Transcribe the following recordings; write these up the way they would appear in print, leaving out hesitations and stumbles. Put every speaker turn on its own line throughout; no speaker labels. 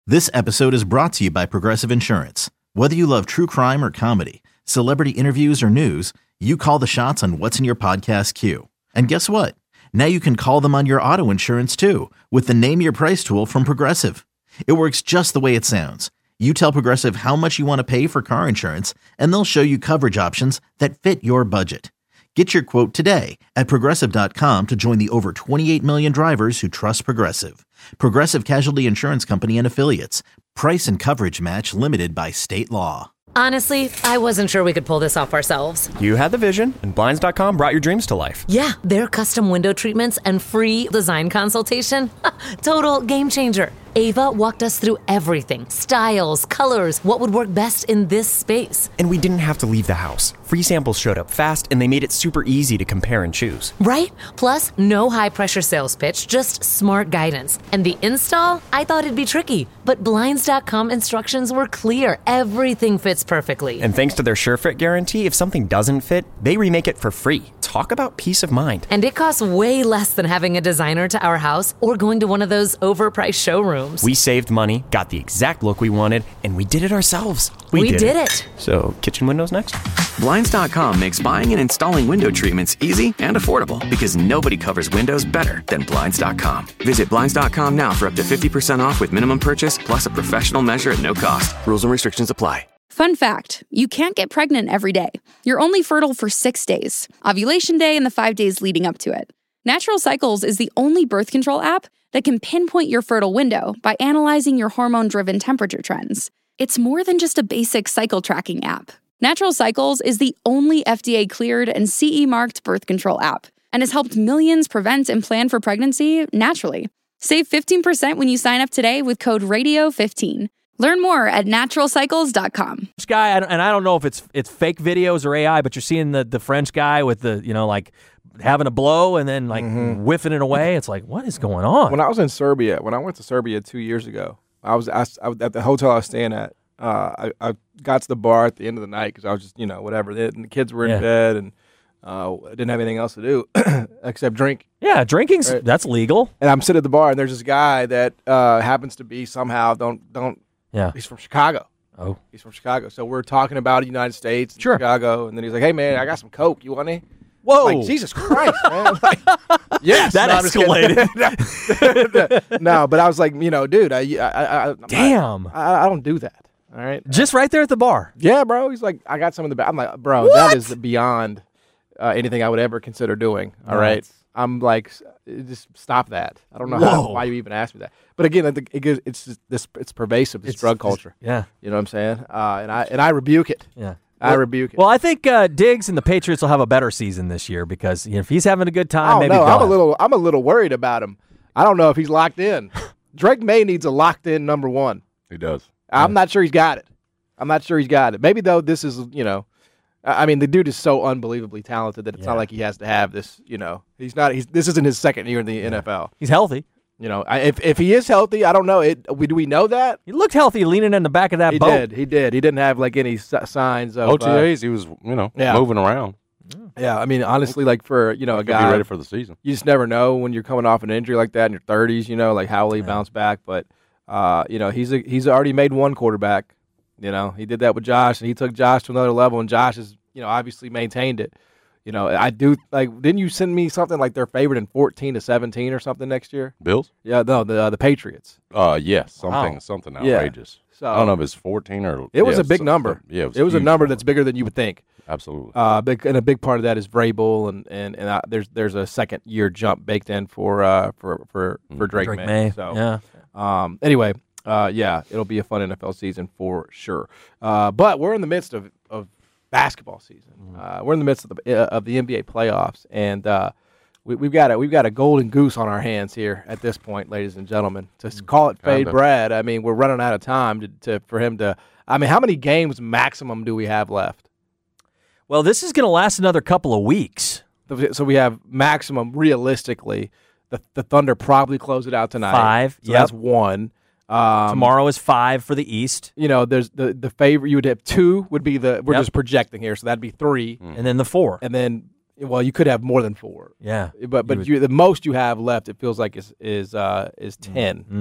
This episode is brought to you by Progressive Insurance. Whether you love true crime or comedy, celebrity interviews or news, you call the shots on what's in your podcast queue. And guess what? Now you can call them on your auto insurance too with the Name Your Price tool from Progressive. It works just the way it sounds. You tell Progressive how much you want to pay for car insurance, and they'll show you coverage options that fit your budget. Get your quote today at Progressive.com to join the over 28 million drivers who trust Progressive. Progressive Casualty Insurance Company and Affiliates. Price and coverage match limited by state law.
Honestly, I wasn't sure we could pull this off ourselves.
You had the vision, and Blinds.com brought your dreams to life.
Yeah, their custom window treatments and free design consultation. Total game changer. Ava walked us through everything. Styles, colors, what would work best in this space.
And we didn't have to leave the house. Free samples showed up fast, and they made it super easy to compare and choose.
Right? Plus, no high-pressure sales pitch, just smart guidance. And the install? I thought it'd be tricky, but Blinds.com instructions were clear. Everything fits perfectly.
And thanks to their SureFit guarantee, if something doesn't fit, they remake it for free. Talk about peace of mind.
And it costs way less than having a designer to our house or going to one of those overpriced showrooms.
We saved money, got the exact look we wanted, and we did it ourselves.
We did it.
So, kitchen windows next?
Blinds.com makes buying and installing window treatments easy and affordable because nobody covers windows better than Blinds.com. Visit Blinds.com now for up to 50% off with minimum purchase plus a professional measure at no cost. Rules and restrictions apply.
Fun fact, you can't get pregnant every day. You're only fertile for 6 days, ovulation day and the 5 days leading up to it. Natural Cycles is the only birth control app that can pinpoint your fertile window by analyzing your hormone-driven temperature trends. It's more than just a basic cycle tracking app. Natural Cycles is the only FDA-cleared and CE-marked birth control app and has helped millions prevent and plan for pregnancy naturally. Save 15% when you sign up today with code RADIO15. Learn more at naturalcycles.com.
This guy, and I don't know if it's fake videos or AI, but you're seeing the French guy with the, like having a blow and then whiffing it away. It's like, what is going on?
When I was in Serbia, when I went to Serbia 2 years ago, I was at the hotel I was staying at. I got to the bar at the end of the night because I was just, whatever. And the kids were in bed and I didn't have anything else to do except drink.
Yeah, drinking's that's legal.
And I'm sitting at the bar and there's this guy that happens to be somehow
Yeah.
He's from Chicago.
Oh.
He's from Chicago. So we're talking about the United States, and Chicago, and then he's like, "Hey man, I got some Coke. You want any?"
Whoa!
Like, Jesus Christ, man! Like, yes,
that escalated.
No, but I was like, dude, I
damn,
I don't do that. All right,
just right there at the bar.
Yeah, bro. He's like, I got some in the back. I'm like, bro, that is beyond anything I would ever consider doing. All right. I'm like, just stop that. I don't know why you even asked me that. But again, I think it's pervasive. It's drug culture.
Yeah,
you know what I'm saying. And I rebuke it.
Yeah,
I rebuke it.
Well, I think Diggs and the Patriots will have a better season this year because if he's having a good time, maybe.
I'm a little worried about him. I don't know if he's locked in. Drake May needs a locked in number one.
He does.
I'm not sure he's got it. Maybe though this is I mean, the dude is so unbelievably talented that it's not like he has to have this, this isn't his second year in the NFL.
He's healthy.
If he is healthy, I don't know. Do we know that?
He looked healthy leaning in the back of that boat.
He did. He didn't have like any signs of
OTAs. He was, moving around.
Yeah, I mean, honestly, like for, a guy.
Be ready for the season.
You just never know when you're coming off an injury like that in your 30s, like how will he bounce back. But, he's already made one quarterback. He did that with Josh, and he took Josh to another level, and Josh has, obviously maintained it. I do didn't you send me something like they're favored in 14-17 or something next year?
Bills?
Yeah, no, the Patriots.
Yes, something outrageous.
Yeah. So,
I don't know if it's 14 or
it was a big number.
Yeah,
it was a number that's bigger than you would think.
Absolutely.
And a big part of that is Vrabel, and there's a second year jump baked in for Drake May. So anyway, it'll be a fun NFL season for sure. But we're in the midst of basketball season. We're in the midst of the NBA playoffs, and we've got a golden goose on our hands here at this point, ladies and gentlemen. To call it Fade Brad, I mean, we're running out of time for him to. I mean, how many games maximum do we have left?
Well, this is going to last another couple of weeks.
So we have maximum, realistically, the Thunder probably close it out tonight.
5.
So that's 1.
Tomorrow is 5 for the East.
There's the favorite. You would have 2 would be we're just projecting here, so that'd be 3.
And then the 4.
And then, well, you could have more than 4.
Yeah.
But the most you have left, it feels like is 10.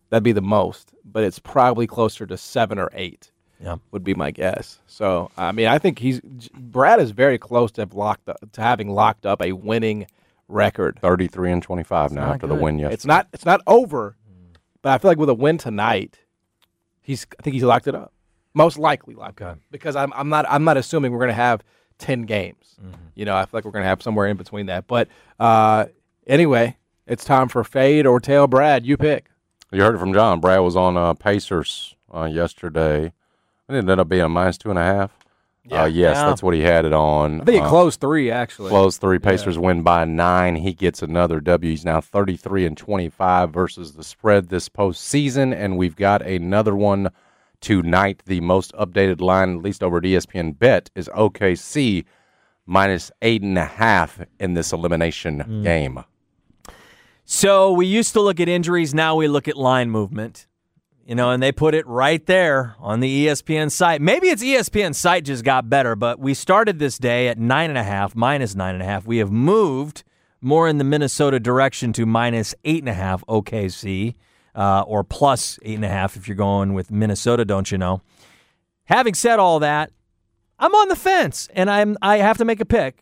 That'd be the most, but it's probably closer to 7 or 8.
Yeah,
would be my guess. So, I mean, I think Brad is very close to having locked up a winning record.
33-25 now after the win yesterday.
It's not over, but I feel like with a win tonight, I think he's locked it up. Most likely locked up, because I'm not assuming we're going to have 10 games. Mm-hmm. I feel like we're going to have somewhere in between that. But anyway, it's time for fade or tail. Brad, you pick.
You heard it from John. Brad was on Pacers yesterday. It ended up being a -2.5. Yes, that's what he had it on.
I think he closed 3, actually.
Closed 3. Pacers win by 9. He gets another W. He's now 33-25 versus the spread this postseason, and we've got another one tonight. The most updated line, at least over at ESPN Bet, is OKC -8.5 in this elimination game.
So we used to look at injuries. Now we look at line movement. And they put it right there on the ESPN site. Maybe it's ESPN site just got better, but we started this day at 9.5, -9.5. We have moved more in the Minnesota direction to -8.5 OKC, or +8.5 if you're going with Minnesota, don't you know? Having said all that, I'm on the fence, and I have to make a pick.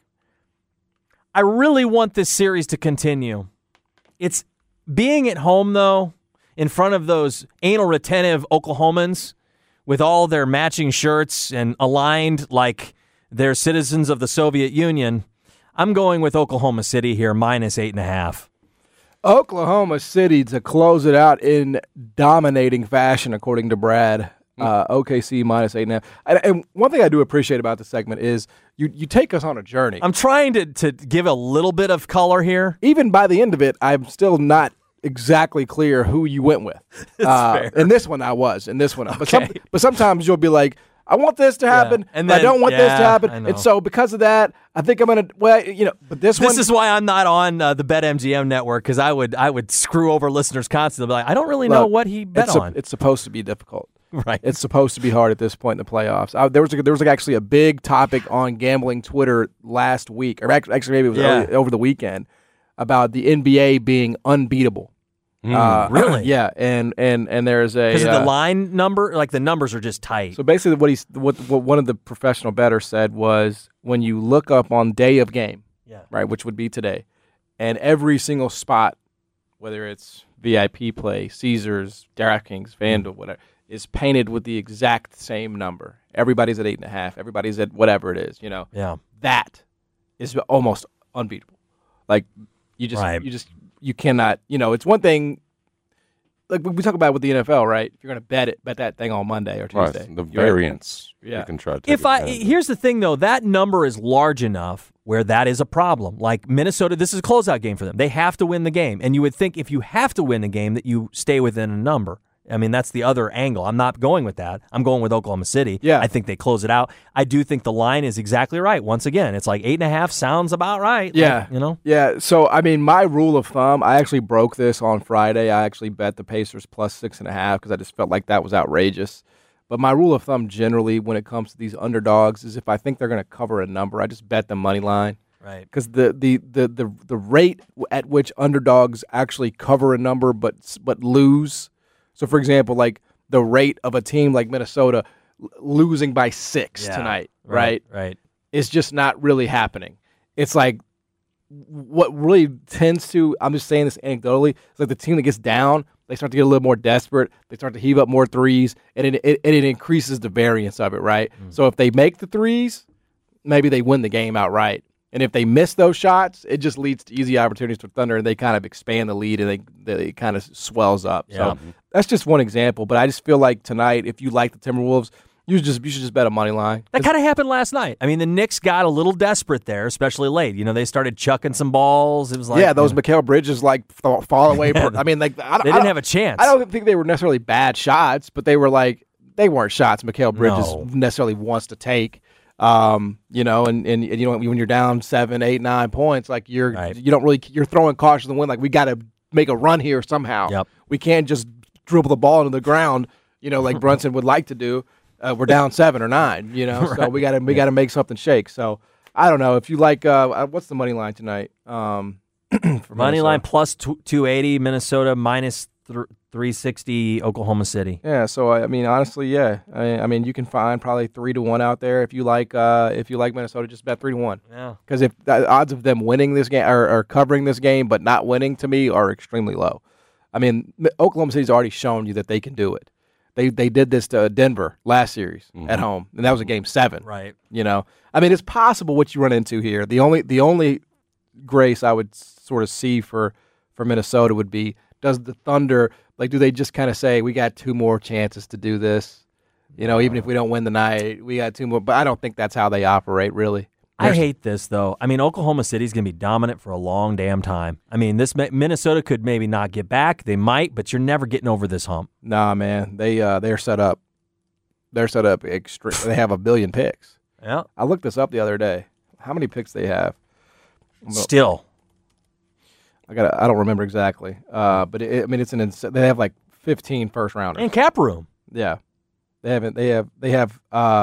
I really want this series to continue. It's being at home, though, in front of those anal retentive Oklahomans with all their matching shirts and aligned like they're citizens of the Soviet Union. I'm going with Oklahoma City here, -8.5.
Oklahoma City to close it out in dominating fashion, according to Brad. OKC -8.5. And one thing I do appreciate about this segment is you take us on a journey.
I'm trying to give a little bit of color here.
Even by the end of it, I'm still not exactly clear who you went with. In this one, I was. In this one,
okay.
But sometimes you'll be like, I want this to happen, and then, I don't want this to happen. And so because of that, I think I'm going to, but this
is why I'm not on the BetMGM network, because I would screw over listeners constantly. Like, I don't really know what he bet on.
It's supposed to be difficult.
Right.
It's supposed to be hard at this point in the playoffs. There was actually a big topic on gambling Twitter last week, or actually maybe it was over the weekend, about the NBA being unbeatable.
Really?
Yeah, and there's a
because of the line number, like the numbers are just tight.
So basically, what one of the professional bettors said was, when you look up on day of game, right, which would be today, and every single spot, whether it's VIP play, Caesars, DraftKings, FanDuel, whatever, is painted with the exact same number. Everybody's at 8.5. Everybody's at whatever it is.
Yeah,
that is almost unbeatable. Like you cannot. It's one thing. Like we talk about with the NFL, right? If you're going to bet that thing on Monday or Tuesday,
right. The variance. You can try to.
Here's the thing, though, that number is large enough where that is a problem. Like Minnesota, this is a closeout game for them. They have to win the game, and you would think if you have to win the game that you stay within a number. I mean, that's the other angle. I'm not going with that. I'm going with Oklahoma City.
Yeah.
I think they close it out. I do think the line is exactly right. Once again, it's like 8.5 sounds about right.
Yeah.
Like,
Yeah. So, I mean, my rule of thumb, I actually broke this on Friday. I actually bet the Pacers +6.5 because I just felt like that was outrageous. But my rule of thumb generally when it comes to these underdogs is if I think they're going to cover a number, I just bet the money line.
Right.
Because the rate at which underdogs actually cover a number but lose. So, for example, like the rate of a team like Minnesota losing by 6 tonight, right?
Right.
Is just not really happening. It's like what really tends to, I'm just saying this anecdotally, it's like the team that gets down, they start to get a little more desperate. They start to heave up more threes, and it increases the variance of it, right? So if they make the threes, maybe they win the game outright. And if they miss those shots, it just leads to easy opportunities for Thunder, and they kind of expand the lead, and they kind of swells up.
Yeah.
So that's just one example. But I just feel like tonight, if you like the Timberwolves, you should just bet a money line.
That kind of happened last night. I mean, the Knicks got a little desperate there, especially late. They started chucking some balls. It was like
those Mikal Bridges fall away. I mean, like
they didn't have a chance.
I don't think they were necessarily bad shots, but they weren't shots Mikal Bridges necessarily wants to take. And when you're down 7, 8, 9 points, like you're throwing caution to the wind. Like we got to make a run here somehow.
Yep.
We can't just dribble the ball into the ground, like Brunson would like to do. We're down 7 or 9,
Right.
So we got to make something shake. So I don't know if you like. What's the money line tonight?
Money line +280, Minnesota 360 Oklahoma City.
Yeah, so I mean, honestly, yeah. I mean, you can find probably 3-1 out there if you like. If you like Minnesota, just bet 3-1.
Yeah.
Because if the odds of them winning this game or covering this game but not winning to me are extremely low. I mean, Oklahoma City's already shown you that they can do it. They did this to Denver last series at home, and that was a Game 7.
Right.
You know, I mean, it's possible what you run into here. The only grace I would sort of see for Minnesota would be, does the Thunder, like, do they just kind of say, we got 2 more chances to do this? You know, even if we don't win the night, we got 2 more. But I don't think that's how they operate, really.
I hate this, though. I mean, Oklahoma City's going to be dominant for a long damn time. I mean, this Minnesota could maybe not get back. They might, but you're never getting over this hump.
Nah, man. They're set up. They're set up extreme. They have 1 billion picks.
Yeah.
I looked this up the other day. How many picks they have?
Still.
I don't remember exactly. But it's they have like 15 first rounders.
And cap room.
Yeah. They have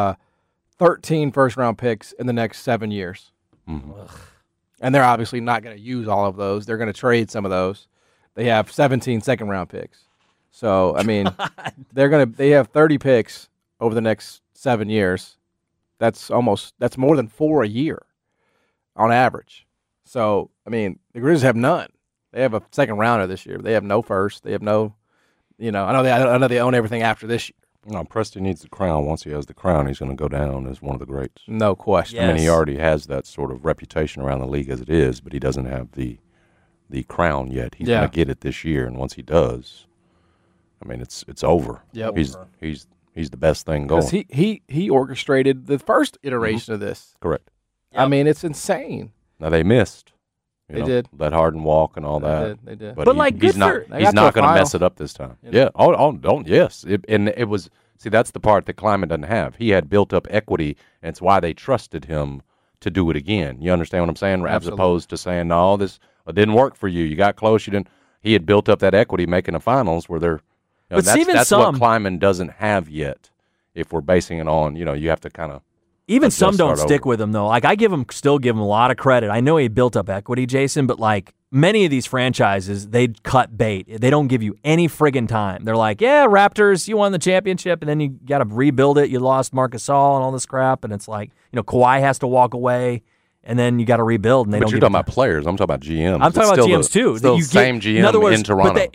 13 first-round picks in the next 7 years.
Mm-hmm.
And they're obviously not going to use all of those. They're going to trade some of those. They have 17 second-round picks. So, I mean, they have 30 picks over the next 7 years. That's more than 4 a year on average. So, I mean, the Grizzlies have none. They have a second rounder this year. They have no first. They have no, I know they own everything after this year.
No, Presti needs the crown. Once he has the crown, he's going to go down as one of the greats.
No question.
Yes. I mean, he already has that sort of reputation around the league as it is, but he doesn't have the crown yet. He's going to get it this year, and once he does, I mean, it's over.
Yep.
He's the best thing going.
He orchestrated the first iteration of this.
Correct.
Yep. I mean, it's insane.
Now they missed.
They did.
Let Harden walk and all that.
They did.
But he's not going to mess it up this time. Yeah. Yes. It was. See, that's the part that Kleiman doesn't have. He had built up equity, and it's why they trusted him to do it again. You understand what I'm saying?
Absolutely.
As opposed to saying, no, this didn't work for you. You got close. You didn't. He had built up that equity making the finals where they're.
But
that's what Kleiman doesn't have yet. If we're basing it on, you have to kind of.
Even some don't stick with him, though. Like, I still give him a lot of credit. I know he built up equity, Jason, but, like, many of these franchises, they cut bait. They don't give you any friggin' time. They're like, yeah, Raptors, you won the championship, and then you got to rebuild it. You lost Marc Gasol and all this crap, and it's like, Kawhi has to walk away, and then you got to rebuild. And
but you're talking about players. I'm talking about GMs.
I'm talking about GMs, too.
Still the same GM in Toronto.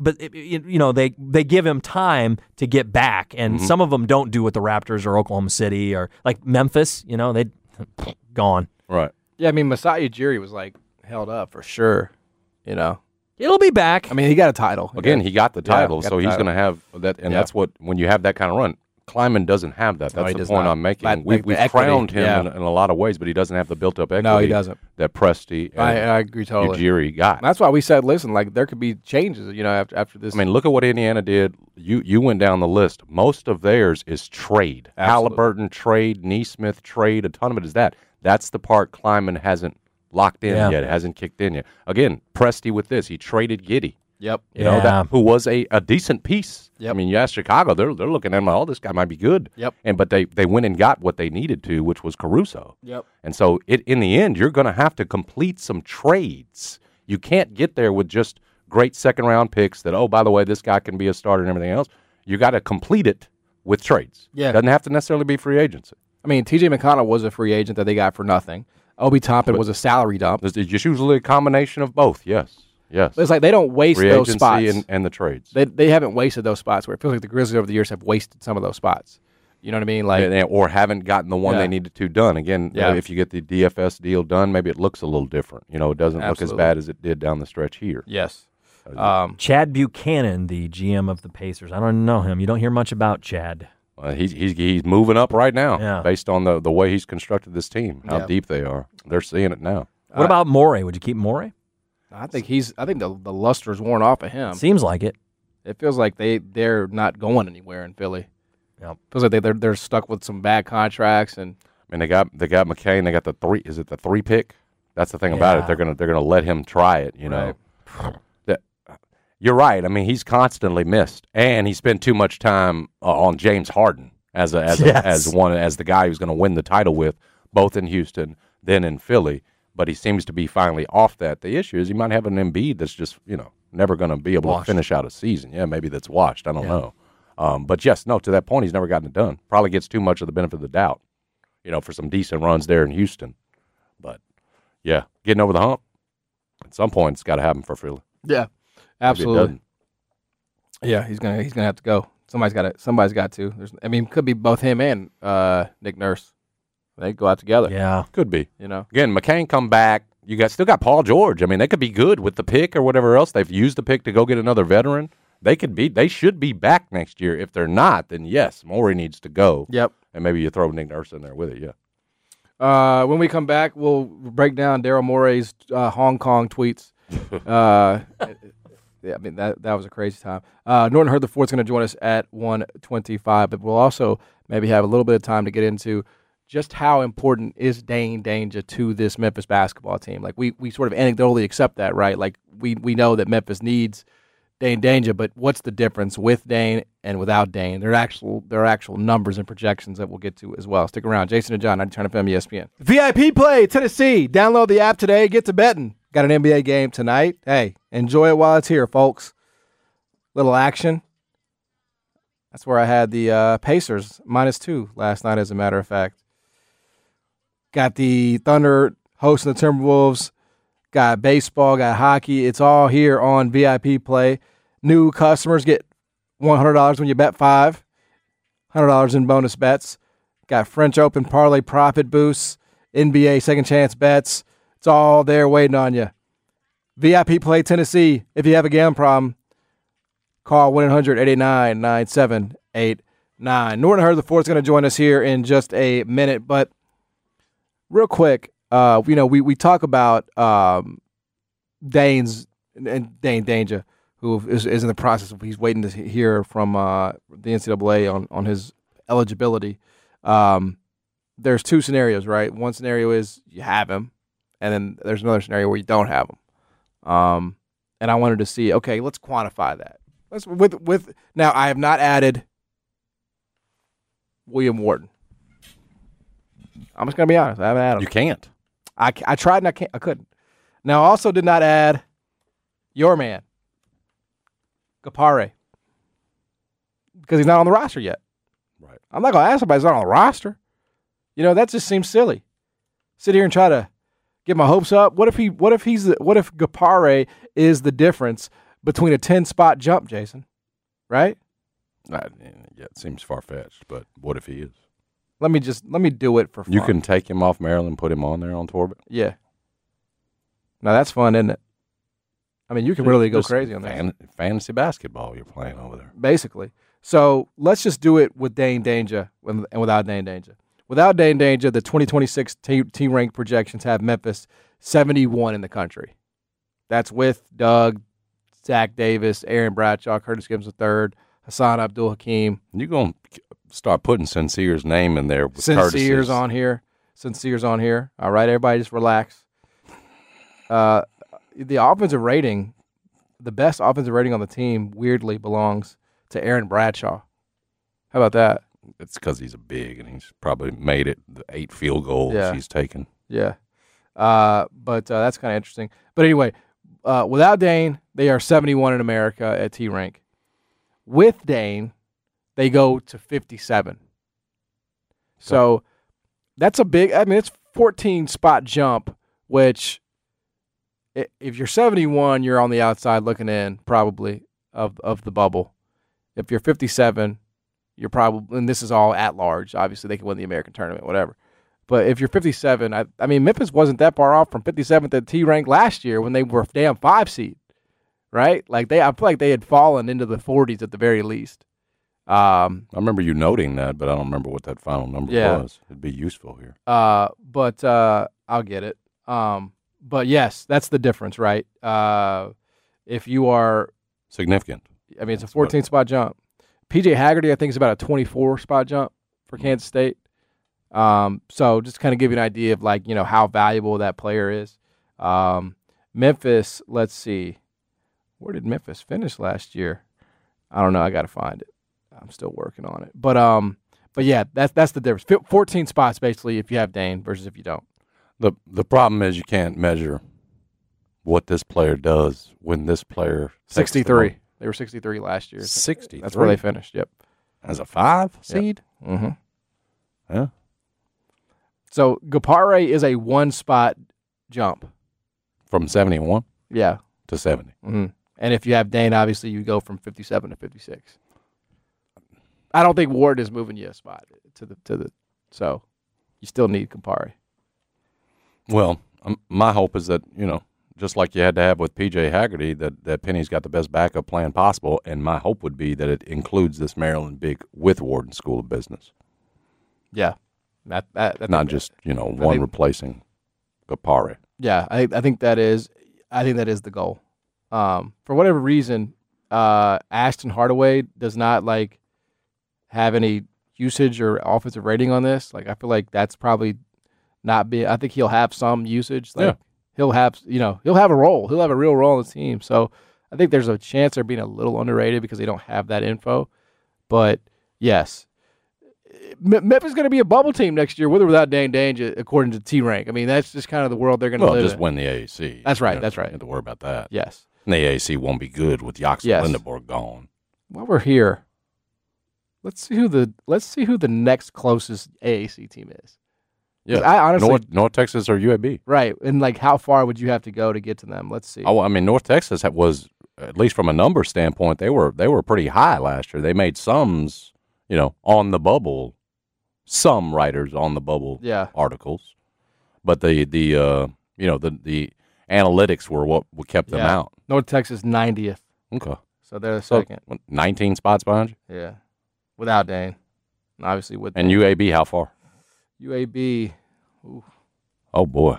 But they give him time to get back, and some of them don't do what the Raptors or Oklahoma City or, like, Memphis, they gone.
Right.
Yeah, I mean, Masai Ujiri was, like, held up for sure,
It'll be back.
I mean, he got a title.
Again, he got the title, so he's going to have that, and that's what, when you have that kind of run, Kleiman doesn't have that. That's the point I'm making. We've crowned him in a lot of ways, but he doesn't have the built-up equity.
No, he doesn't.
That Presti and
I agree totally.
Ujiri got.
That's why we said, listen, like, there could be changes, after this.
I mean, look at what Indiana did. You went down the list. Most of theirs is trade.
Absolutely.
Halliburton trade, Nesmith trade, a ton of it is that. That's the part Kleiman hasn't locked in yet, hasn't kicked in yet. Again, Presti with this, he traded Giddey.
Yep.
Who was a decent piece.
Yep.
I mean, you ask Chicago, they're looking at him, oh, this guy might be good.
Yep.
But they went and got what they needed to, which was Caruso.
Yep.
And so in the end, you're going to have to complete some trades. You can't get there with just great second-round picks that, oh, by the way, this guy can be a starter and everything else. You got to complete it with trades.
Yeah.
Doesn't have to necessarily be free agency.
I mean, T.J. McConnell was a free agent that they got for nothing. Obi Toppin was a salary dump.
It's usually a combination of both, yes. Yes.
But it's like they don't waste
free
those
agency
spots.
And the trades.
They haven't wasted those spots where it feels like the Grizzlies over the years have wasted some of those spots. You know what I mean? Like,
or haven't gotten the one they needed to done. Again, if you get the DFS deal done, maybe it looks a little different. It doesn't look as bad as it did down the stretch here.
Yes.
Chad Buchanan, the GM of the Pacers. I don't know him. You don't hear much about Chad.
He's moving up right now based on the way he's constructed this team, how deep they are. They're seeing it now.
What about Morey? Would you keep Morey?
I think the luster's worn off of him.
Seems like it.
It feels like they're not going anywhere in Philly.
Yep.
Feels like they're stuck with some bad contracts, and
I mean they got McCain. They got the 3. Is it the 3 pick? That's the thing about it. They're gonna let him try it. Right. You're right. I mean, he's constantly missed, and he spent too much time on James Harden as the guy who's going to win the title with, both in Houston, then in Philly. But he seems to be finally off that. The issue is he might have an Embiid that's just never going to be able to finish out a season. Yeah, maybe that's washed. I don't know. But yes, no, to that point, he's never gotten it done. Probably gets too much of the benefit of the doubt, for some decent runs there in Houston. But, yeah, getting over the hump, at some point, it's got to happen for Philly.
Yeah, absolutely. Yeah, he's gonna have to go. Somebody's got to. It could be both him and Nick Nurse. They go out together.
Yeah, could be. Again, McCain come back. You still got Paul George. They could be good with the pick or whatever else. They've used the pick to go get another veteran. They should be back next year. If they're not, then yes, Morey needs to go.
Yep.
And maybe you throw Nick Nurse in there with it. Yeah.
When we come back, we'll break down Daryl Morey's Hong Kong tweets. Yeah, that was a crazy time. Norton Hurd IV is going to join us at 1:25, but we'll also maybe have a little bit of time to get into just how important is Dain Dainja to this Memphis basketball team. Like we sort of anecdotally accept that, right? Like we know that Memphis needs Dain Dainja, but what's the difference with Dain and without Dain? There are actual numbers and projections that we'll get to as well. Stick around. Jason and John, 90 FM ESPN. VIP play, Tennessee. Download the app today. Get to betting. Got an NBA game tonight. Hey, enjoy it while it's here, folks. Little action. That's where I had the Pacers -2 last night, as a matter of fact. Got the Thunder hosting the Timberwolves. Got baseball, got hockey. It's all here on VIP Play. New customers get $100 when you bet $5. $100 in bonus bets. Got French Open parlay profit boosts, NBA second chance bets. It's all there waiting on you. VIP Play Tennessee. If you have a gambling problem, call 1-800-889-9789. Norton Hurd IV is going to join us here in just a minute, but real quick, we talk about Dain Dainja, who is in the process of he's waiting to hear from the NCAA on his eligibility. There's two scenarios, right? One scenario is you have him, and then there's another scenario where you don't have him. And I wanted to see, okay, let's quantify that. Now I have not added William Wharton. I'm just gonna be honest. I haven't added him.
You can't.
I tried and I couldn't. Now I also did not add your man, Gapare, because he's not on the roster yet.
Right.
I'm not gonna ask somebody who's not on the roster. That just seems silly. Sit here and try to get my hopes up. What if Gapare is the difference between a 10-spot jump, Jason? Right?
Yeah, it seems far-fetched, but what if he is?
Let me do it for fun.
You can take him off Maryland, put him on there on Torbett.
Yeah. Now that's fun, isn't it? You can really go crazy on that.
Fantasy basketball you're playing over there.
Basically. So let's just do it with Dain Dainja and without Dain Dainja. Without Dain Dainja, the 2026 team rank projections have Memphis 71 in the country. That's with Doug, Zach Davis, Aaron Bradshaw, Curtis Gibbs III, Hassan Abdul Hakim.
You're going to start putting Sincere's name in there.
Sincere's on here. All right, everybody just relax. The offensive rating, the best offensive rating on the team, weirdly belongs to Aaron Bradshaw. How about that?
It's because he's a big, and he's probably made it the 8 field goals he's taken.
Yeah. But that's kind of interesting. But anyway, without Dain, they are 71 in America at T-Rank. With Dain, they go to 57. So that's a big, it's 14-spot jump, which if you're 71, you're on the outside looking in probably of the bubble. If you're 57, you're probably, and this is all at large. Obviously, they can win the American tournament, whatever. But if you're 57, Memphis wasn't that far off from 57th at T-Rank last year when they were a damn 5 seed, right? I feel like they had fallen into the 40s at the very least.
I remember you noting that, but I don't remember what that final number was. It'd be useful here.
But I'll get it. But yes, that's the difference, right? If you are
significant,
it's a 14-spot jump. PJ Haggerty, I think, is about a 24-spot jump for Kansas State. So just kind of give you an idea of how valuable that player is. Memphis, let's see. Where did Memphis finish last year? I don't know. I got to find it. I'm still working on it. But yeah, that's the difference. 14 spots basically if you have Dain versus if you don't.
The problem is you can't measure what this player does when this player
63. They were 63 last year.
63.
That's where they finished. Yep.
As a 5 seed?
Yep. Mm-hmm.
Yeah.
So Gapare is a 1-spot jump.
From 71?
Yeah.
To 70.
Mm-hmm. And if you have Dane, obviously you go from 57 to 56. I don't think Ward is moving you a spot so you still need Gapare.
Well, my hope is that, just like you had to have with P.J. Haggerty, that Penny's got the best backup plan possible, and my hope would be that it includes this Maryland big with Wharton School of Business.
Yeah.
Not just, one replacing Gapare.
Yeah, I think that is the goal. For whatever reason, Ashton Hardaway does not have any usage or offensive rating on this. I feel like that's probably not be. I think he'll have some usage. He'll have a role. He'll have a real role on the team. So I think there's a chance they're being a little underrated because they don't have that info. But yes, Memphis is going to be a bubble team next year, with or without Dane Dange, according to T-Rank. I mean, that's just kind of the world they're going to live in.
Just win the AAC.
That's right.
You don't have to worry about that.
Yes.
And the AAC won't be good with Yoxel Lindeborg gone.
While we're here, let's see who the next closest AAC team is.
Yeah,
I honestly
North Texas or UAB.
Right, and how far would you have to go to get to them? Let's see.
Oh, I mean, North Texas was, at least from a number standpoint, they were pretty high last year. They made sums, on the bubble, some writers on the bubble articles, but the analytics were what kept them out.
North Texas 90th.
Okay,
so they're the second.
19 spots behind you.
Yeah, without Dane, and obviously with
and
Dane.
UAB, how far?
UAB. Ooh.
Oh boy,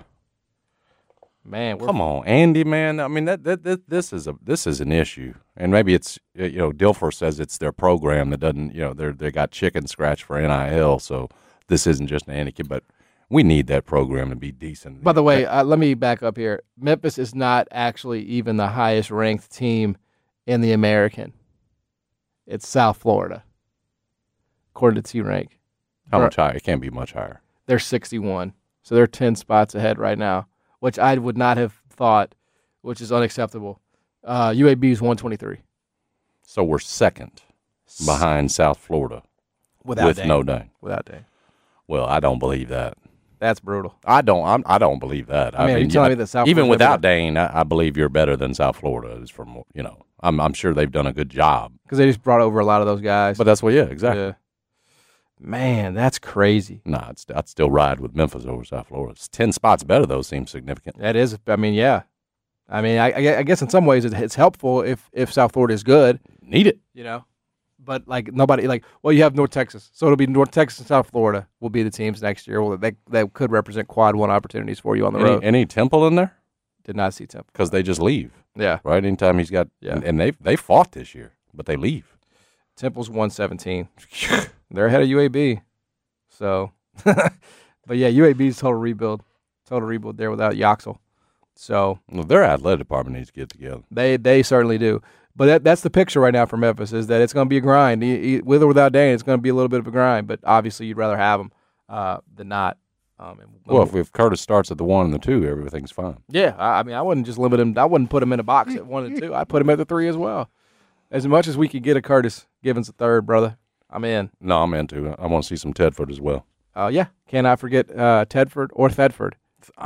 man!
Come on, Andy, man. I mean this is an issue, and maybe it's Dilfer says it's their program that doesn't they got chicken scratch for NIL, so this isn't just an handicap, but we need that program to be decent.
By the way, let me back up here. Memphis is not actually even the highest ranked team in the American. It's South Florida, according to T-Rank.
How much higher? It can't be much higher.
They're 61, so they're 10 spots ahead right now, which I would not have thought, which is unacceptable. UAB is 123.
So we're second behind South Florida with
Dane.
No Dane.
Without Dane.
Well, I don't believe that.
That's brutal.
I don't believe that.
I mean, are you telling me that South
even
Florida
without Dane, I believe you're better than South Florida is from I'm sure they've done a good job
because they just brought over a lot of those guys.
But that's exactly.
Yeah. Man, that's crazy.
Nah, I'd still ride with Memphis over South Florida. It's 10 spots better, though, seems significant.
That is. I mean, yeah. I mean, I guess in some ways it's helpful if South Florida is good.
Need it.
But nobody you have North Texas, so it'll be North Texas and South Florida will be the teams next year. Well, they could represent quad one opportunities for you on the road.
Any Temple in there?
Did not see Temple
because they just leave.
Yeah,
right. Anytime he's got and they fought this year, but they leave.
Temple's 117. They're ahead of UAB. So, but yeah, UAB's total rebuild there without Yoxel. So
their athletic department needs to get together.
They certainly do. But that's the picture right now for Memphis is that it's going to be a grind. With or without Dane, it's going to be a little bit of a grind. But obviously, you'd rather have him than not.
If Curtis starts at the 1 and the 2, everything's fine.
Yeah, I mean, I wouldn't just limit him. I wouldn't put him in a box at 1 and 2. I'd put him at the 3 as well. As much as we could get a Curtis Givens a third, brother, I'm in.
No, I'm in too. I want to see some Tedford as well.
Yeah, cannot forget Tedford or Thedford.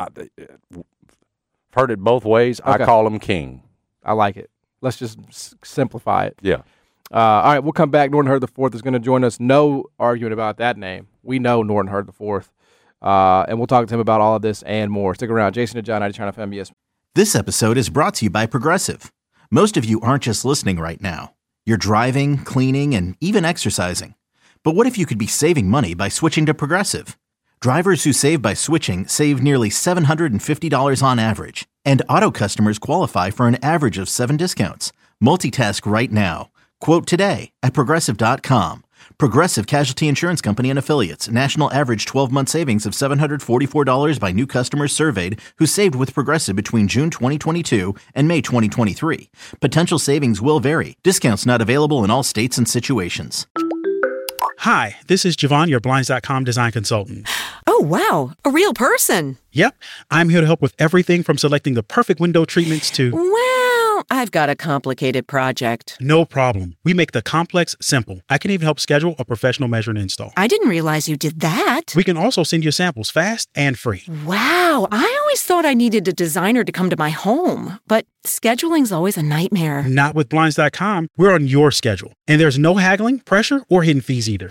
Heard it both ways. Okay. I call him King.
I like it. Let's just simplify it.
Yeah.
All right, we'll come back. Norton Hurd IV is going to join us. No argument about that name. We know Norton Hurd IV. And we'll talk to him about all of this and more. Stick around. Jason and John, 90 FM, yes.
This episode is brought to you by Progressive. Most of you aren't just listening right now. You're driving, cleaning, and even exercising. But what if you could be saving money by switching to Progressive? Drivers who save by switching save nearly $750 on average. And auto customers qualify for an average of 7 discounts. Multitask right now. Quote today at Progressive.com. Progressive Casualty Insurance Company and Affiliates. National average 12-month savings of $744 by new customers surveyed who saved with Progressive between June 2022 and May 2023. Potential savings will vary. Discounts not available in all states and situations.
Hi, this is Javon, your Blinds.com design consultant. Oh, wow. A real person.
Yep. I'm here to help with everything from selecting the perfect window treatments to...
Well, I've got a complicated project.
No problem. We make the complex simple. I can even help schedule a professional measure and install.
I didn't realize you did that.
We can also send you samples fast and free.
Wow. I always thought I needed a designer to come to my home, but scheduling's always a nightmare.
Not with Blinds.com. We're on your schedule. And there's no haggling, pressure, or hidden fees either.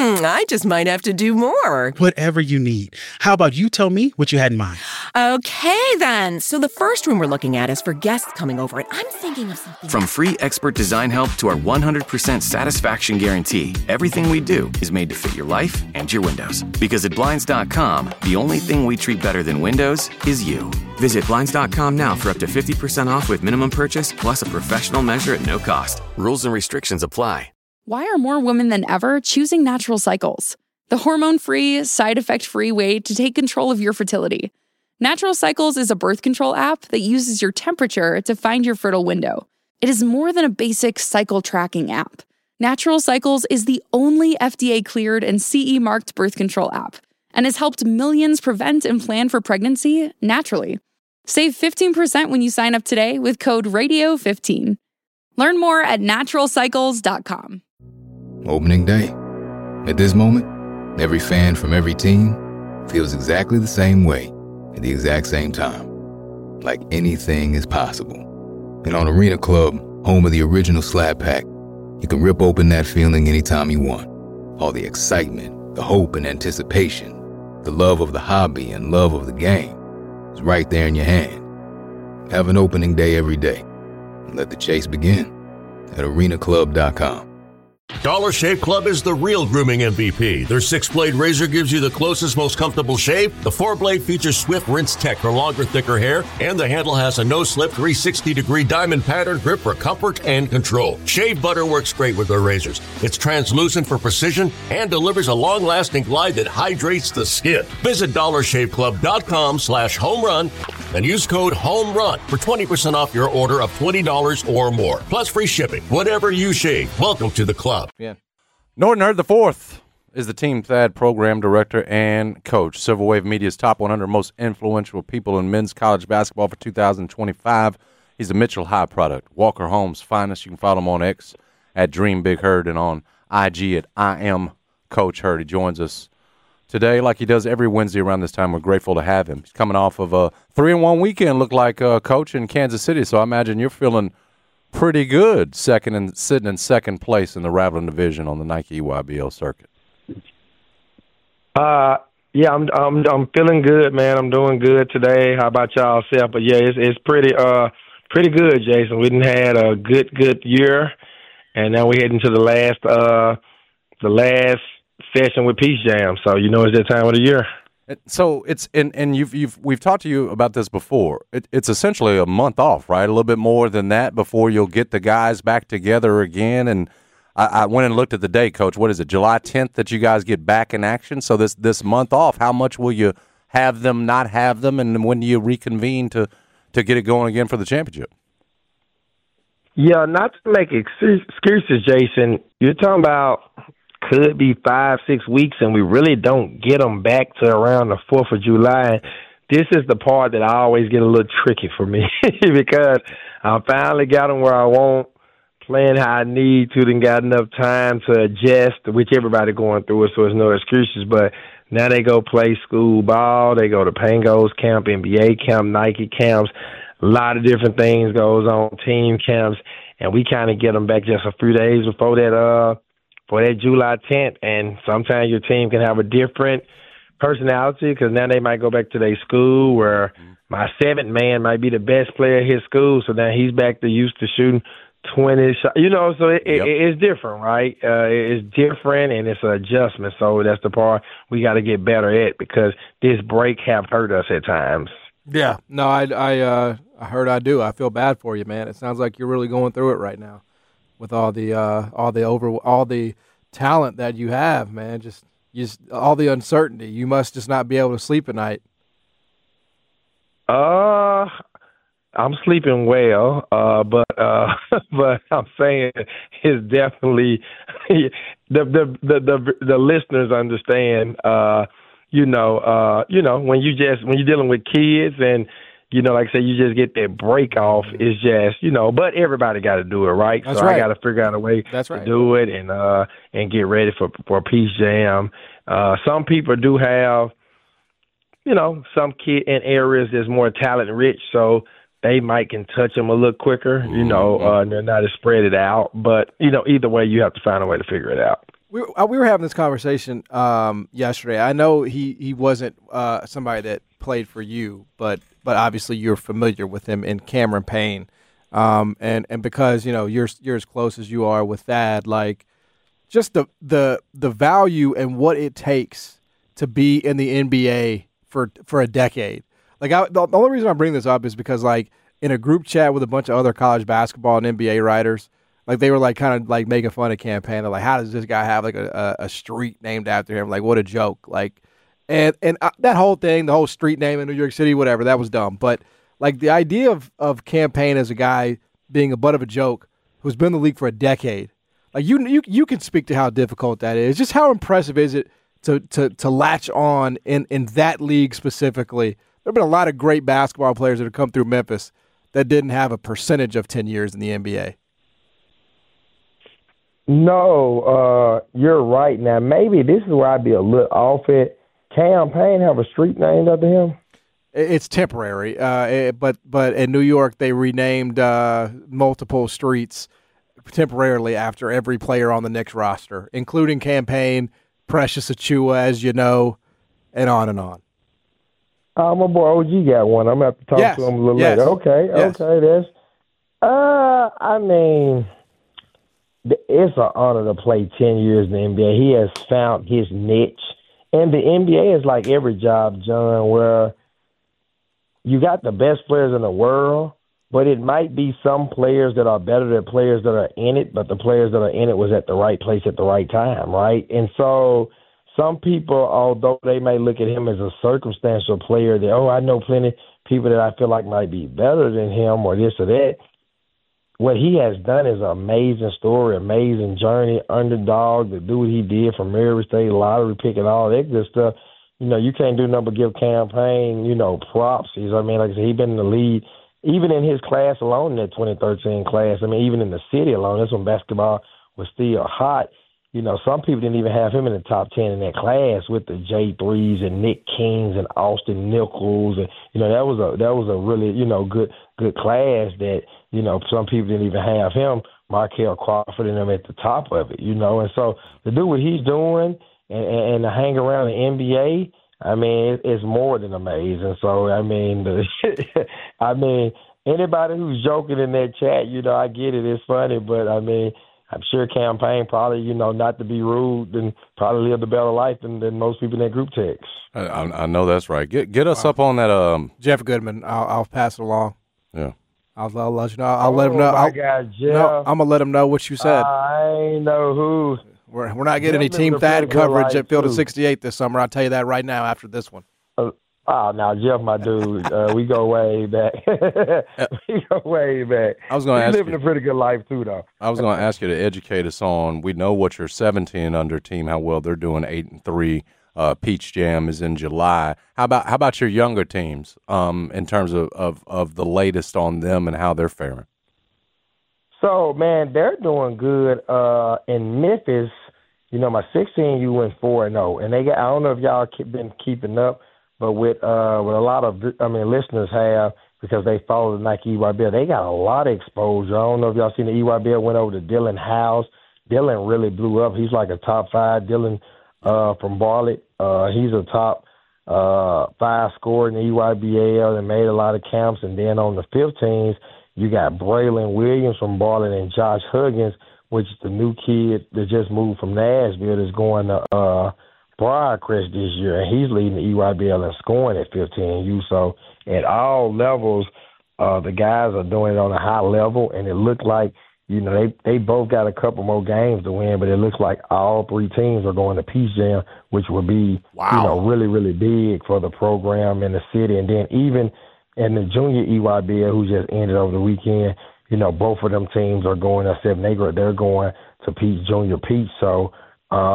I just might have to do more.
Whatever you need. How about you tell me what you had in mind?
Okay, then. So the first room we're looking at is for guests coming over, and I'm thinking of something.
From free expert design help to our 100% satisfaction guarantee, everything we do is made to fit your life and your windows. Because at Blinds.com, the only thing we treat better than windows is you. Visit Blinds.com now for up to 50% off with minimum purchase plus a professional measure at no cost. Rules and restrictions apply.
Why are more women than ever choosing Natural Cycles? The hormone-free, side-effect-free way to take control of your fertility. Natural Cycles is a birth control app that uses your temperature to find your fertile window. It is more than a basic cycle tracking app. Natural Cycles is the only FDA-cleared and CE-marked birth control app and has helped millions prevent and plan for pregnancy naturally. Save 15% when you sign up today with code RADIO15. Learn more at naturalcycles.com.
Opening day. At this moment, every fan from every team feels exactly the same way at the exact same time. Like anything is possible. And on Arena Club, home of the original Slab Pack, you can rip open that feeling anytime you want. All the excitement, the hope and anticipation, the love of the hobby and love of the game is right there in your hand. Have an opening day every day. And let the chase begin at arenaclub.com.
Dollar Shave Club is the real grooming MVP. Their 6-blade razor gives you the closest, most comfortable shave. The 4-blade features Swift Rinse Tech for longer, thicker hair, and the handle has a no-slip 360-degree diamond pattern grip for comfort and control. Shave butter works great with their razors. It's translucent for precision and delivers a long-lasting glide that hydrates the skin. Visit dollarshaveclub.com/homerun and use code HOMERUN for 20% off your order of $20 or more, plus free shipping. Whatever you shave, welcome to the club.
Yeah. Norton Hurd IV is the Team Thad program director and coach. Silver Wave Media's top 100 most influential people in men's college basketball for 2025. He's a Mitchell High product, Walker Holmes' finest. You can follow him on X at Dream Big Herd and on IG at I Am Coach Hurd. He joins us today like he does every Wednesday around this time. We're grateful to have him. He's coming off of a 3-1 weekend, looked like a coach in Kansas City, so I imagine you're feeling pretty good, sitting in second place in the Rattling division on the Nike EYBL circuit.
Yeah, I'm feeling good, man. I'm doing good today. How about y'all self? But yeah, it's pretty good, Jason. We done had a good year, and now we're heading to the last session with Peace Jam. So you know it's that time of the year.
So it's and we've talked to you about this before. It's essentially a month off, right? A little bit more than that before you'll get the guys back together again. And I went and looked at the date, Coach. What is it, July 10th that you guys get back in action? So this month off, how much will you have them, not have them, and when do you reconvene to get it going again for the championship?
Yeah, not to make excuses, Jason. You're talking about could be 5-6 weeks, and we really don't get them back to around the 4th of July. This is the part that I always get a little tricky for me because I finally got them where I want, playing how I need to, then got enough time to adjust, which everybody going through it, so there's no excuses. But now they go play school ball, they go to Pangos camp, NBA camp, Nike camps, a lot of different things goes on, team camps, and we kind of get them back just a few days before that July 10th, and sometimes your team can have a different personality because now they might go back to their school where my 7th man might be the best player at his school, so now he's back to used to shooting 20 shots. You know, so it's different, right? It's different, and it's an adjustment, so that's the part we got to get better at because this break have hurt us at times.
Yeah. No, I heard I do. I feel bad for you, man. It sounds like you're really going through it right now. With all the talent that you have, man, just all the uncertainty, you must just not be able to sleep at night.
I'm sleeping well, but I'm saying it's definitely the listeners understand. when you're dealing with kids and, like I said, you just get that break off. It's just, but everybody got to do it, right?
That's
so
right.
I got to figure out a way to do it and get ready for Peach Jam. Some people do have, some kid in areas that's more talent rich, so they might can touch them a little quicker, and they're not as spread it out. But, either way, you have to find a way to figure it out.
We were having this conversation yesterday. I know he wasn't somebody that played for you, but obviously you're familiar with him in Cameron Payne, and because you're as close as you are with Thad, like just the value and what it takes to be in the NBA for a decade. Like the only reason I bring this up is because like in a group chat with a bunch of other college basketball and NBA writers. Like they were like kind of like making fun of Campaign. They're like, how does this guy have like a street named after him? Like what a joke! Like, and that whole thing, the whole street name in New York City, whatever, that was dumb. But like the idea of Campaign as a guy being a butt of a joke who's been in the league for a decade, like you can speak to how difficult that is. Just how impressive is it to latch on in that league specifically? There have been a lot of great basketball players that have come through Memphis that didn't have a percentage of 10 years in the NBA.
No, you're right. Now, maybe this is where I'd be a little off it. Campaign have a street named after him?
It's temporary, but in New York they renamed multiple streets temporarily after every player on the Knicks roster, including Campaign, Precious Achiuwa, as you know, and on and on.
My boy OG got one. I'm going to have to talk to him a little later. Okay, that's I mean, it's an honor to play 10 years in the NBA. He has found his niche. And the NBA is like every job, John, where you got the best players in the world, but it might be some players that are better than players that are in it, but the players that are in it was at the right place at the right time, right? And so some people, although they may look at him as a circumstantial player, that, I know plenty of people that I feel like might be better than him or this or that. What he has done is an amazing story, amazing journey, underdog, to do what he did from Mary State lottery pick and all that good stuff. You can't do nothing but give Campaign, props. Like I said, he's been in the lead, even in his class alone, in that 2013 class. Even in the city alone, that's when basketball was still hot. Some people didn't even have him in the top 10 in that class with the J3s and Nick Kings and Austin Nichols. And, that was a really, good class that, some people didn't even have him, Markel Crawford and them at the top of it, And so to do what he's doing and to hang around the NBA, it's more than amazing. So, anybody who's joking in that chat, I get it. It's funny, but, I'm sure Campaign probably, not to be rude, and probably live a better life than most people in that group text.
I know that's right. Get us up on that.
Jeff Goodman, I'll pass it along.
Yeah.
I'll let you know. I'll let him know.
My God, Jeff.
No, I'm gonna let him know what you said.
I ain't know who.
We're not getting any Team Thad coverage at Field of 68 this summer. I'll tell you that right now. After this one.
Now Jeff, my dude, we go way back. We go way back.
I was going to ask
living a pretty good life too, though.
I was going to ask you to educate us on. We know what your 17 under team, how well they're doing, 8-3. Peach Jam is in July. How about your younger teams in terms of the latest on them and how they're faring?
So, man, they're doing good. In Memphis, my 16U went 4-0, and they got. I don't know if y'all been keeping up, but with a lot of listeners have, because they follow the Nike EYBL, they got a lot of exposure. I don't know if y'all seen the EYBL went over to Dylan House. Dylan really blew up. He's like a top 5. Dylan from Bartlett. He's a top 5 scorer in the EYBL and made a lot of camps. And then on the 15s, you got Braylon Williams from Bartlett and Josh Huggins, which is the new kid that just moved from Nashville that's going to Briarcrest this year. And he's leading the EYBL in scoring at 15U. So at all levels, the guys are doing it on a high level. And it looked like, they both got a couple more games to win, but it looks like all 3 teams are going to Peach Jam, which would be, really, really big for the program in the city. And then even in the junior EYBL, who just ended over the weekend, both of them teams are going to 7. They're going to Peach, Junior Peach. So,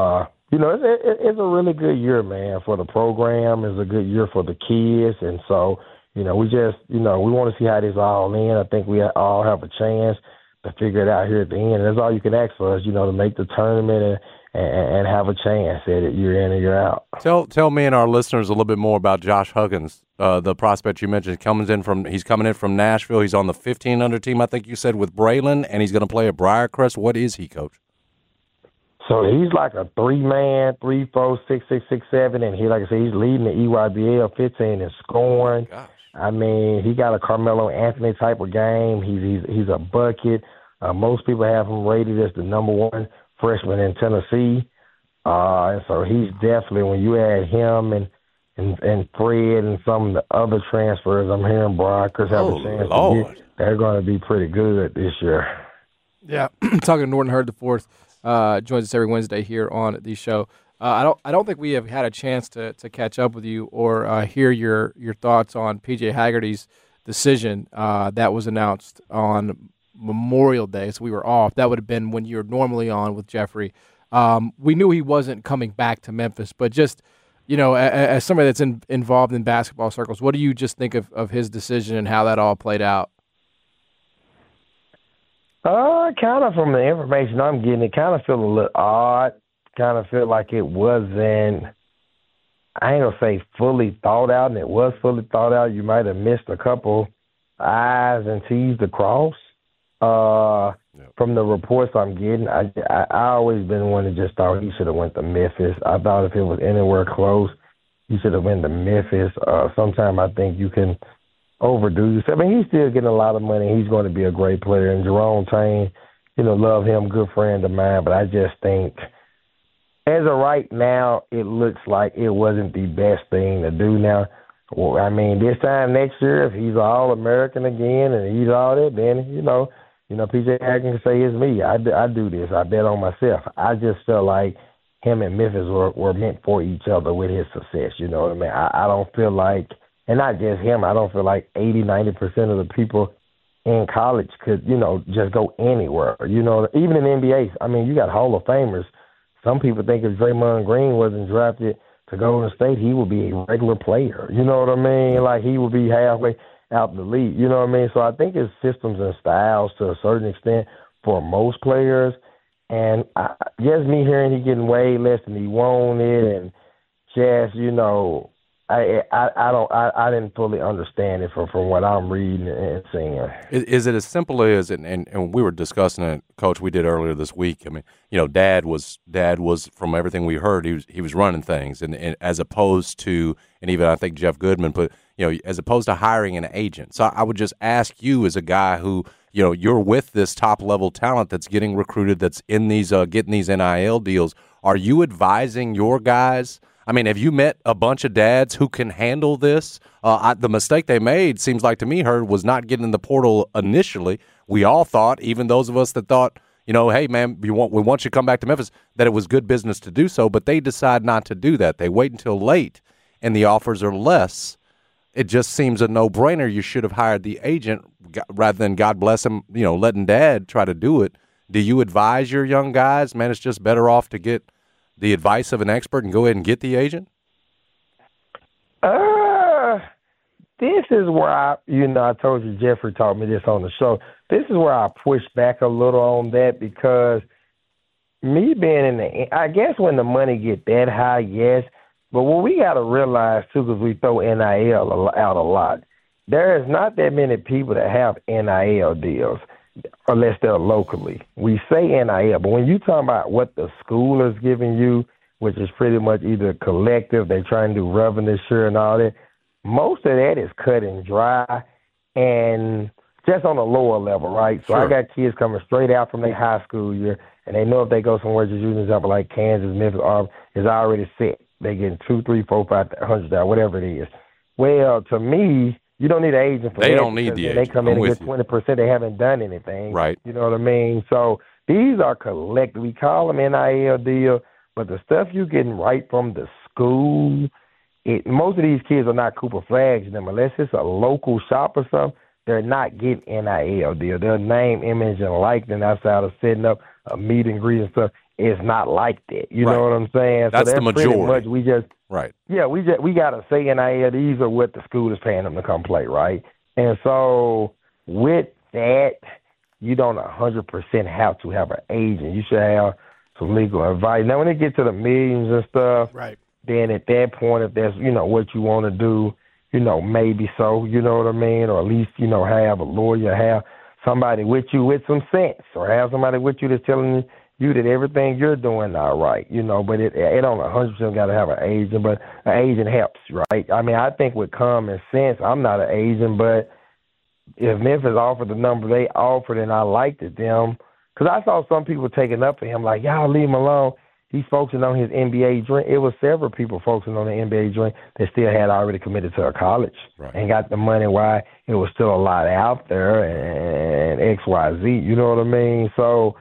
it's a really good year, man, for the program. It's a good year for the kids. And so, we just, we want to see how this all ends. I think we all have a chance to figure it out here at the end. And that's all you can ask for us, to make the tournament and have a chance at it year in and year out.
Tell me and our listeners a little bit more about Josh Huggins, the prospect you mentioned. He's coming in from Nashville. He's on the 15-under team, I think you said, with Braylon, and he's going to play at Briarcrest. What is he, Coach?
So he's like a 3-man, 3, 4, 6, 6, 6, 7, and he, like I said, he's leading the EYBL 15 in scoring.
Gosh.
I mean, he got a Carmelo Anthony type of game. He's a bucket. Most people have him rated as the number 1 freshman in Tennessee, and so he's definitely, when you add him and Fred and some of the other transfers, I'm hearing Briarcrest have a chance to get, they're going to be pretty good this year.
Yeah, talking to Norton Hurd IV. Joins us every Wednesday here on the show. I don't think we have had a chance to catch up with you or hear your thoughts on PJ Haggerty's decision that was announced on Memorial Day. So we were off. That would have been when you're normally on with Jeffrey. We knew he wasn't coming back to Memphis, but just as somebody that's involved in basketball circles, what do you just think of his decision and how that all played out?
Kind of from the information I'm getting, it kind of feel a little odd. Kind of feel like it wasn't, I ain't gonna say fully thought out, and it was fully thought out. You might have missed a couple I's and T's to cross. From the reports I'm getting, I always been one that just thought he should have went to Memphis. I thought if it was anywhere close, he should have went to Memphis. Sometimes I think you can overdo yourself. I mean, he's still getting a lot of money. He's going to be a great player. And Jerome Tang, love him, good friend of mine. But I just think, as of right now, it looks like it wasn't the best thing to do now. Well, I mean, this time next year, if he's All-American again and he's all that, then, PJ Haggerty can say it's me. I do this. I bet on myself. I just felt like him and Memphis were meant for each other with his success. You know what I mean? I don't feel like, and not just him, I don't feel like 80-90% of the people in college could, just go anywhere. Even in the NBA, I mean, you got Hall of Famers. Some people think if Draymond Green wasn't drafted to Golden State, he would be a regular player. You know what I mean? Like, he would be halfway out the league. You know what I mean? So I think it's systems and styles to a certain extent for most players. And just me hearing he getting way less than he wanted, and just, I didn't fully understand it from what I'm reading and seeing.
Is it as simple as, and we were discussing it, Coach, we did earlier this week. I mean, Dad was from everything we heard, he was running things, and as opposed to, and even I think Jeff Goodman put, as opposed to hiring an agent. So I would just ask you, as a guy who, you're with this top level talent that's getting recruited, that's in these getting these NIL deals. Are you advising your guys? I mean, have you met a bunch of dads who can handle this? The mistake they made, seems like to me, Hurd, was not getting in the portal initially. We all thought, even those of us that thought, hey, man, we want you to come back to Memphis, that it was good business to do so, but they decide not to do that. They wait until late, and the offers are less. It just seems a no-brainer. You should have hired the agent rather than, God bless him, letting Dad try to do it. Do you advise your young guys, man, it's just better off to get the advice of an expert and go ahead and get the agent?
This is where I told you Jeffrey taught me this on the show. This is where I push back a little on that, because me being I guess when the money get that high, yes, but what we got to realize too, because we throw NIL out a lot, there is not that many people that have NIL deals unless they're locally. We say NIL, but when you talk about what the school is giving you, which is pretty much either collective, they're trying to do revenue share and all that, most of that is cut and dry and just on a lower level, right? So sure. I got kids coming straight out from their high school year, and they know if they go somewhere, just use an example like Kansas, Memphis, is already set. They getting $200,000, $300,000, $400,000, $500,000, whatever it is. Well, to me, you don't need an agent for that.
They don't need the agent.
They come in and get 20%. They haven't done anything.
Right.
You know what I mean? So these are collective. We call them NIL deal, but the stuff you're getting right from the school, most of these kids are not Cooper Flags them. Unless it's a local shop or something, they're not getting NIL deal. They're name, image, and likeness outside of setting up a meet and greet and stuff. It's not like that. You know what I'm saying?
That's the majority.
Much we just
right.
We got to say NIL. These are what the school is paying them to come play, right? And so with that, you don't 100% have to have an agent. You should have some legal advice. Now, when it gets to the millions and stuff,
right,
then at that point, if that's what you want to do, maybe so. You know what I mean? Or at least have a lawyer, have somebody with you with some sense, or have somebody with you that's telling you that everything you're doing not right, but it don't 100% got to have an agent, but an agent helps, right? I mean, I think with common sense, I'm not an agent, but if Memphis offered the number they offered and I liked it, them, because I saw some people taking up for him, like, y'all leave him alone. He's focusing on his NBA dream. It was several people focusing on the NBA dream that still had already committed to a college and got the money while it was still a lot out there and X, Y, Z, you know what I mean? So,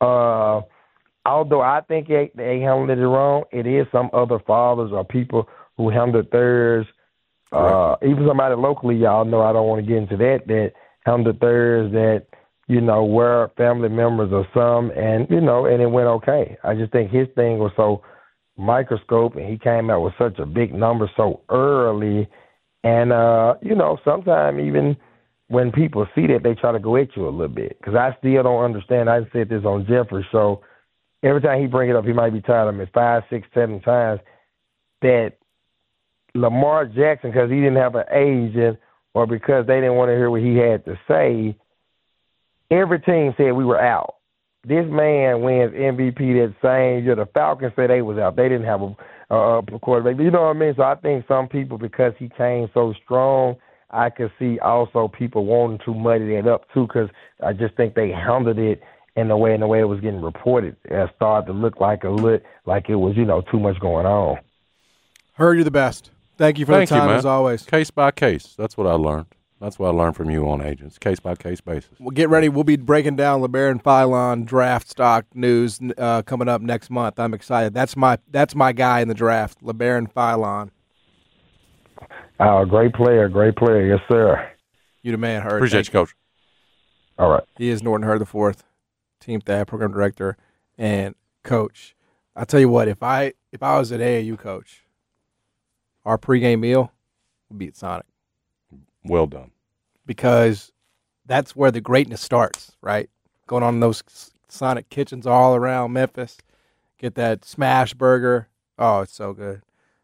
although I think they handled it wrong, it is some other fathers or people who handled theirs. Even somebody locally, y'all know I don't want to get into that handled theirs that, were family members of some, and, and it went okay. I just think his thing was so microscope, and he came out with such a big number so early. And, sometimes even when people see that, they try to go at you a little bit, because I still don't understand. I said this on Jeffrey, so every time he bring it up, he might be tired of it 5, 6, 7 times, that Lamar Jackson, because he didn't have an agent or because they didn't want to hear what he had to say, every team said we were out. This man wins MVP that same year. The Falcons said they was out. They didn't have a quarterback. You know what I mean? So I think some people, because he came so strong, I could see also people wanting to muddy that up too, because I just think they handled it in the way it was getting reported. It started to look like it was, too much going on.
Heard you're the best. Thank you for the time, as always.
Case by case. That's what I learned. That's what I learned from you on agents, case-by-case basis.
Well, get ready. We'll be breaking down LeBaron Philon draft stock news coming up next month. I'm excited. That's my guy in the draft, LeBaron Philon.
Great player. Yes, sir.
You the man, Hurd.
Appreciate you, Coach.
All right.
He is Norton Hurd IV, team staff, program director, and coach. I tell you what, if I was an AAU coach, our pregame meal would be at Sonic.
Well done.
Because that's where the greatness starts, right? Going on those Sonic kitchens all around Memphis. Get that smash burger. Oh, it's so good.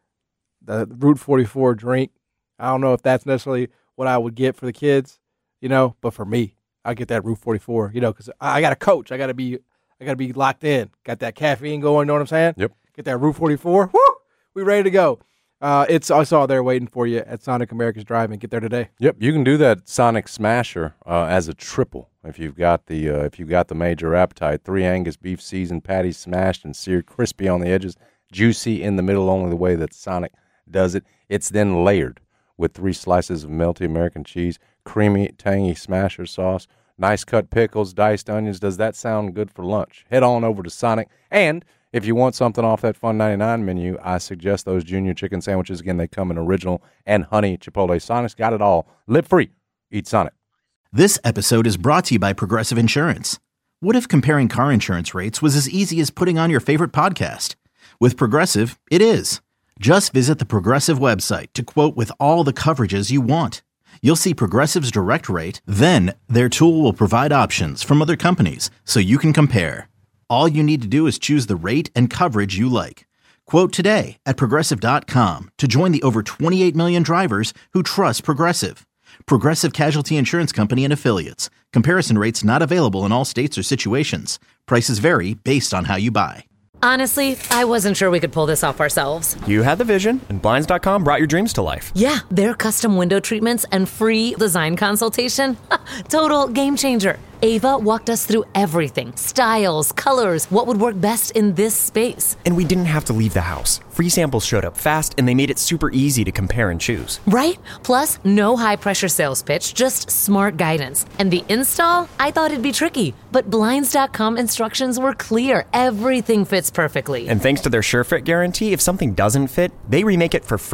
The Route 44 drink. I don't know if that's necessarily what I would get for the kids, but for me, I get that Route 44, because I got to coach. I got to be locked in. Got that caffeine going, know what I'm saying?
Yep.
Get that Route 44. Woo! We ready to go. It's all there waiting for you at Sonic America's Drive-In. Get there today.
Yep, you can do that Sonic Smasher as a triple if you've got the major appetite. 3 Angus beef seasoned patties smashed and seared crispy on the edges, juicy in the middle, only the way that Sonic does it. It's then layered with 3 slices of melty American cheese, creamy, tangy smasher sauce, nice cut pickles, diced onions. Does that sound good for lunch? Head on over to Sonic. And if you want something off that Fun 99 menu, I suggest those Junior Chicken Sandwiches. Again, they come in original and honey chipotle. Sonic's got it all. Live free. Eat Sonic.
This episode is brought to you by Progressive Insurance. What if comparing car insurance rates was as easy as putting on your favorite podcast? With Progressive, it is. Just visit the Progressive website to quote with all the coverages you want. You'll see Progressive's direct rate, then their tool will provide options from other companies so you can compare. All you need to do is choose the rate and coverage you like. Quote today at Progressive.com to join the over 28 million drivers who trust Progressive. Progressive Casualty Insurance Company and Affiliates. Comparison rates not available in all states or situations. Prices vary based on how you buy.
Honestly, I wasn't sure we could pull this off ourselves.
You had the vision, and Blinds.com brought your dreams to life.
Yeah, their custom window treatments and free design consultation. Total game changer. Ava walked us through everything. Styles, colors, what would work best in this space.
And we didn't have to leave the house. Free samples showed up fast, and they made it super easy to compare and choose.
Right? Plus, no high-pressure sales pitch, just smart guidance. And the install? I thought it'd be tricky, but Blinds.com instructions were clear. Everything fits perfectly.
And thanks to their SureFit guarantee, if something doesn't fit, they remake it for free.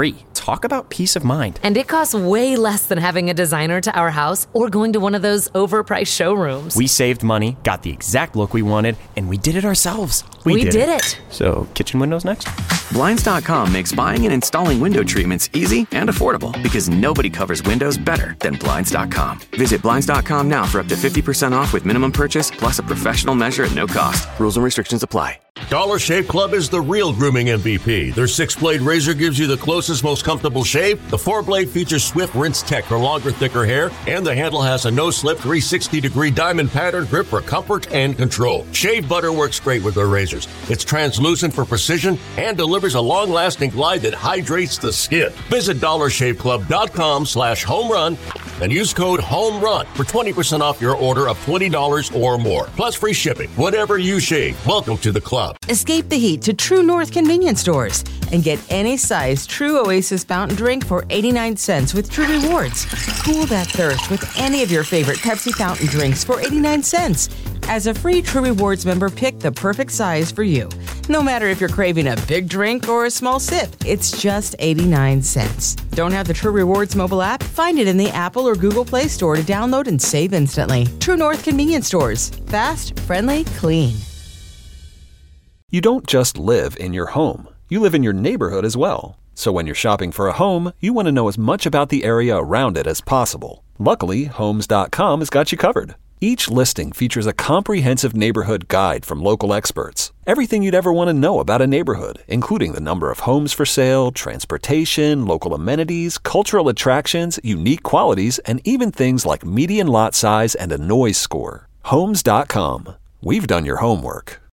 Talk about peace of mind.
And it costs way less than having a designer to our house or going to one of those overpriced showrooms.
We saved money, got the exact look we wanted, and we did it ourselves.
We did it.
So, kitchen windows next?
Blinds.com makes buying and installing window treatments easy and affordable because nobody covers windows better than Blinds.com. Visit Blinds.com now for up to 50% off with minimum purchase plus a professional measure at no cost. Rules and restrictions apply.
Dollar Shave Club is the real grooming MVP. Their 6-blade razor gives you the closest, most comfortable shave. The 4-blade features Swift Rinse Tech for longer, thicker hair, and the handle has a no-slip 360-degree diamond pattern grip for comfort and control. Shave butter works great with their razors. It's translucent for precision and delivers a long-lasting glide that hydrates the skin. Visit DollarShaveClub.com/homerun and use code HOMERUN for 20% off your order of $20 or more. Plus free shipping. Whatever you shave, welcome to the club.
Escape the heat to True North convenience stores and get any size True Oasis fountain drink for 89 cents with True Rewards. Cool that thirst with any of your favorite Pepsi fountain drinks for 89 cents. As a free True Rewards member, pick the perfect size for you. No matter if you're craving a big drink or a small sip, it's just 89 cents. Don't have the True Rewards mobile app? Find it in the Apple or Google Play Store to download and save instantly. True North convenience stores. Fast, friendly, clean.
You don't just live in your home. You live in your neighborhood as well. So when you're shopping for a home, you want to know as much about the area around it as possible. Luckily, Homes.com has got you covered. Each listing features a comprehensive neighborhood guide from local experts. Everything you'd ever want to know about a neighborhood, including the number of homes for sale, transportation, local amenities, cultural attractions, unique qualities, and even things like median lot size and a noise score. Homes.com. We've done your homework.